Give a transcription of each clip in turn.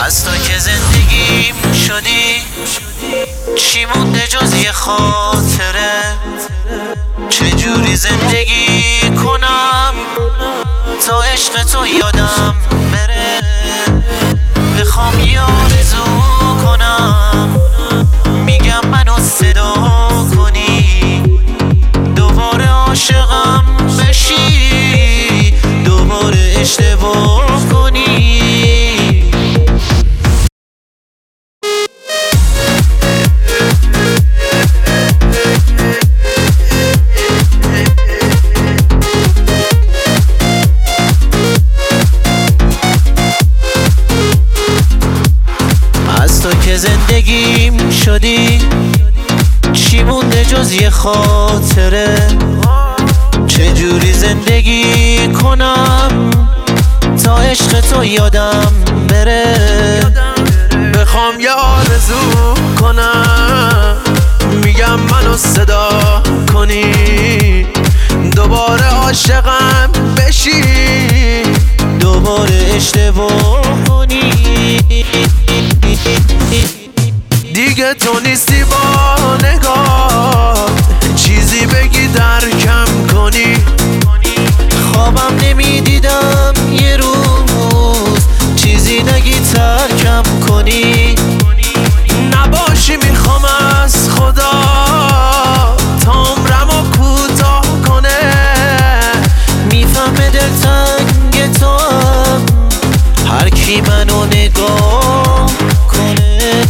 از تو که زندگیم شدی چی مونده جز یه خاطره؟ چجوری زندگی کنم تا عشق تو یادم بره؟ بخوام یه آرزو کنم میگم منو صدا کنی، دوباره عاشقم بشی، دوباره اشتباه کنی. از تو که زندگیم شدی چی مونده جز یه خاطره؟ چجوری زندگی کنم تا عشق تو یادم بره؟ بخوام یه آرزو کنم میگم منو صدا کنی، دوباره عاشقم بشی، دوباره اشتباه کنی. دیگه تو نیستی با نگاه چیزی بگی درکم کنی، خوابم نمیدیدم یه روز چیزی نگی ترکم کنی. نباشی میخوام از خدا تا عمرمو کوتاه کنه، میفهمه دلتنگ تو هر کی منو نگاه کنه.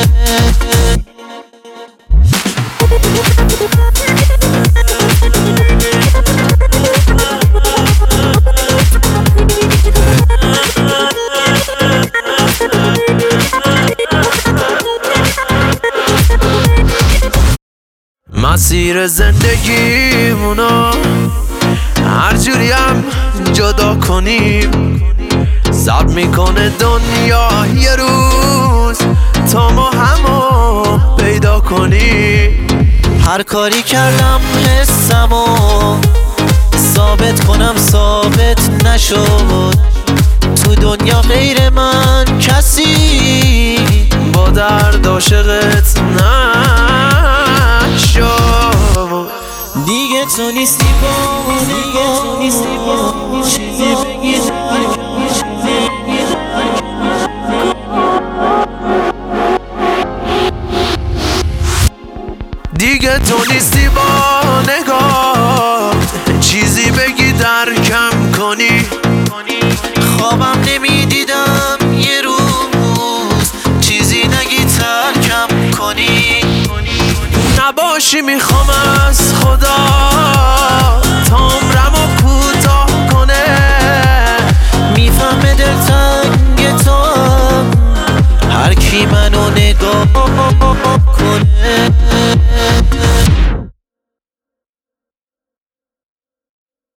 مسیر زندگیمونو هر جوری هم جدا کنیم، صبر میکنه دنیا یه روز تا ما همو پیدا کنیم. هر کاری کردم حسمو ثابت کنم ثابت نشد، تو دنیا غیر من کسی با درد عاشقت نشد. دیگه تو نیستی با چیزی بگی دیگه تو نیستی با نگاه چیزی بگی درکم کنی، خوابم نمیدیدم یه روز چیزی نگی ترکم کنی. نباشی میخوام از خدا تا عمرمو کوتاه کنه، میفهمه دلتنگ تو هر کی منو نگاه